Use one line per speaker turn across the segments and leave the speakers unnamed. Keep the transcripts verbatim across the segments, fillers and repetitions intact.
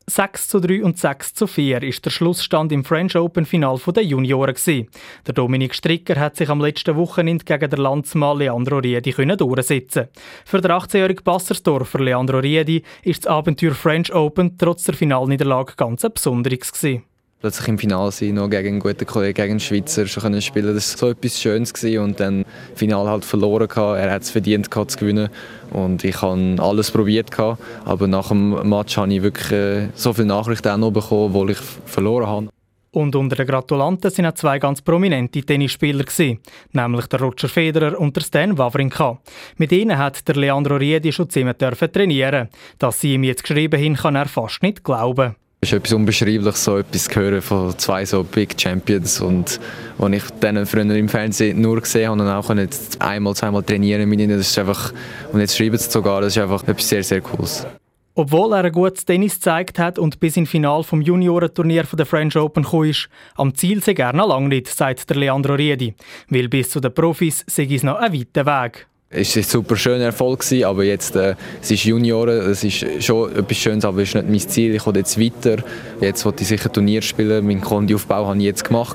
sechs zu drei und sechs zu vier ist der Schlussstand im French Open Final der Junioren gewesen. Der Dominik Stricker hat sich am letzten Wochenende gegen den Landsmann Leandro Riedi durchsetzen. Für den achtzehnjährigen Bassersdorfer Leandro Riedi ist das Abenteuer French Open trotz der Finalniederlage ganz ein besonderes gewesen.
Plötzlich im Finale sein, noch gegen einen guten Kollegen, gegen einen Schweizer schon können spielen. Das war so etwas Schönes gewesen. Und dann im Finale halt verloren gehabt. Er hat es verdient gehabt, zu gewinnen und ich habe alles probiert gehabt. Aber nach dem Match habe ich wirklich äh, so viele Nachrichten auch noch bekommen, obwohl ich verloren habe.
Und unter den Gratulanten waren auch zwei ganz prominente Tennisspieler gewesen, nämlich der Roger Federer und der Stan Wawrinka. Mit ihnen hat der Leandro Riedi schon ziemlich trainieren. Dass sie ihm jetzt geschrieben haben, kann er fast nicht glauben.
Es ist etwas Unbeschreibliches, so etwas zu hören von zwei so Big Champions. Und als ich dann früher im Fernsehen nur gesehen habe und auch jetzt einmal, zweimal trainieren mit ihnen, das ist einfach, und jetzt schreiben sie es sogar, das ist einfach etwas sehr, sehr Cooles.
Obwohl er ein gutes Tennis gezeigt hat und bis ins Finale vom Juniorenturnier der French Open gekommen ist, am Ziel sei er noch lange nicht, sagt der Leandro Riedi. Weil bis zu den Profis sei es noch ein weiter Weg.
Es war ein super schöner Erfolg, aber jetzt äh, es ist Junioren, es ist schon etwas Schönes, aber es ist nicht mein Ziel. Ich will jetzt weiter. Jetzt wollte ich sicher Turnier spielen. Meinen Kondiaufbau habe ich jetzt gemacht.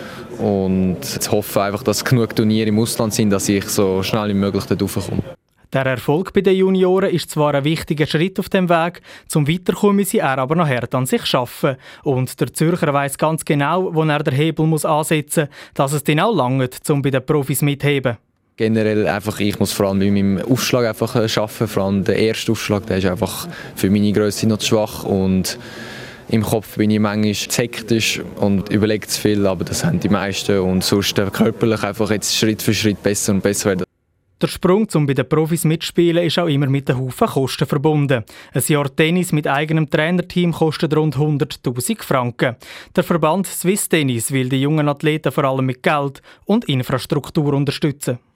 Und jetzt hoffe ich einfach, dass genug Turniere im Ausland sind, dass ich so schnell wie möglich dort raufkomme.
Der Erfolg bei den Junioren ist zwar ein wichtiger Schritt auf dem Weg, zum Weiterkommen müsse er aber noch hart an sich arbeiten. Und der Zürcher weiss ganz genau, wo er den Hebel muss ansetzen muss, dass es dann auch langt, um bei den Profis mitzuheben.
Generell einfach, ich muss vor allem bei meinem Aufschlag einfach arbeiten. Vor allem der erste Aufschlag, der ist einfach für meine Grösse noch zu schwach. Und im Kopf bin ich manchmal zu hektisch und überlege zu viel, aber das haben die meisten. Und sonst körperlich einfach jetzt Schritt für Schritt besser und besser werden.
Der Sprung, um bei den Profis mitzuspielen, ist auch immer mit einem Haufen Kosten verbunden. Ein Jahr Tennis mit eigenem Trainerteam kostet rund hunderttausend Franken. Der Verband Swiss Tennis will die jungen Athleten vor allem mit Geld und Infrastruktur unterstützen.